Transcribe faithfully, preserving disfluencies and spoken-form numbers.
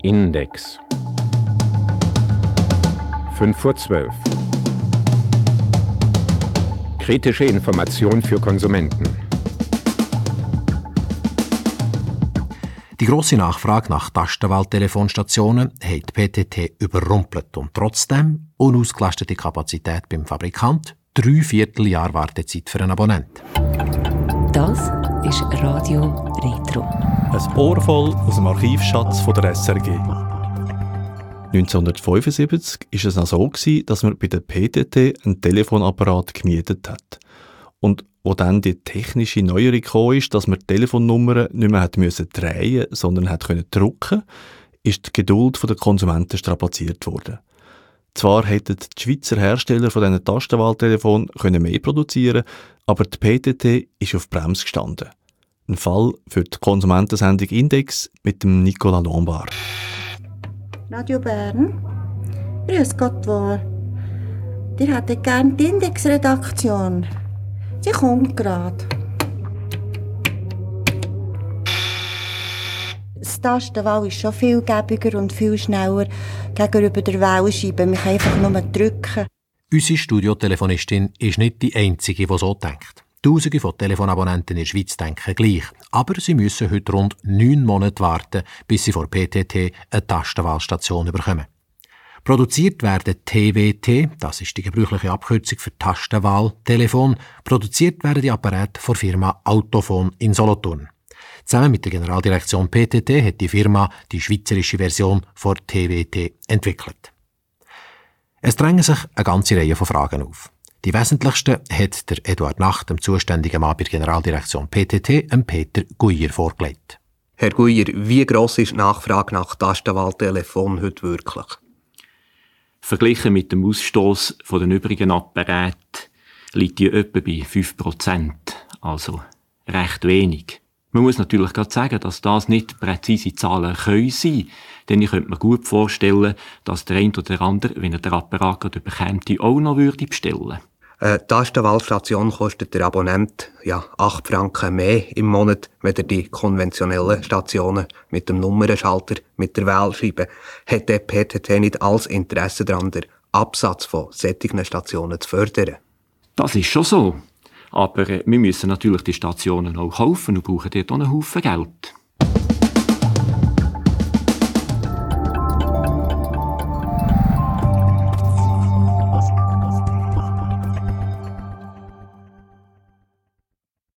Index. fünf vor zwölf. Kritische Information für Konsumenten. Die grosse Nachfrage nach Tastenwahltelefonstationen hat die P T T überrumpelt und trotzdem unausgelastete Kapazität beim Fabrikant, drei Vierteljahr Wartezeit für einen Abonnent. Das ist Radio Retro. Ein Ohr voll aus dem Archivschatz von der S R G. neunzehnhundertfünfundsiebzig war es noch so, dass man bei der P T T einen Telefonapparat gemietet hat. Und wo dann die technische Neuerung kam, ist, dass man die Telefonnummern nicht mehr hat müssen drehen, sondern hat können drucken, ist die Geduld der Konsumenten strapaziert worden. Zwar hätten die Schweizer Hersteller von diesen Tastenwahltelefonen mehr produzieren können, aber die P T T ist auf Bremse gestanden. Ein Fall für die Konsumentensendung Index mit dem Nicolas Lombard. Radio Bern, grüß Gott wohl. Ihr hättet gerne die Index-Redaktion. Sie kommt gerade. Das Tastenwahl ist schon viel gäbiger und viel schneller gegenüber der Wählscheibe. Man kann einfach nur drücken. Unsere Studiotelefonistin ist nicht die einzige, die so denkt. Tausende von Telefonabonnenten in der Schweiz denken gleich. Aber sie müssen heute rund neun Monate warten, bis sie vor P T T eine Tastenwahlstation bekommen. Produziert werden T W T, das ist die gebräuchliche Abkürzung für Tastenwahltelefon, produziert werden die Apparate von der Firma Autophon in Solothurn. Zusammen mit der Generaldirektion P T T hat die Firma die schweizerische Version von T W T entwickelt. Es drängen sich eine ganze Reihe von Fragen auf. Die wesentlichsten hat der Eduard Nacht, dem zuständigen Mann bei der Generaldirektion P T T, dem Peter Guyer, vorgelegt. Herr Guyer, wie gross ist die Nachfrage nach Tastenwahltelefon heute wirklich? Verglichen mit dem Ausstoß von den übrigen Apparaten liegt die etwa bei fünf Prozent, also recht wenig. Man muss natürlich gerade sagen, dass das nicht präzise Zahlen können sein, denn ich könnte mir gut vorstellen, dass der eine oder andere, wenn er den Apparat gerade bekäme, auch noch würde bestellen. Eine Tastenwahlstation kostet der Abonnent ja acht Franken mehr im Monat, weder die konventionellen Stationen mit dem Nummernschalter, mit der Wählscheibe. Hat der P T T nicht alles Interesse daran, den Absatz von solchen Stationen zu fördern? Das ist schon so. Aber wir müssen natürlich die Stationen auch kaufen und brauchen dort auch einen Haufen Geld.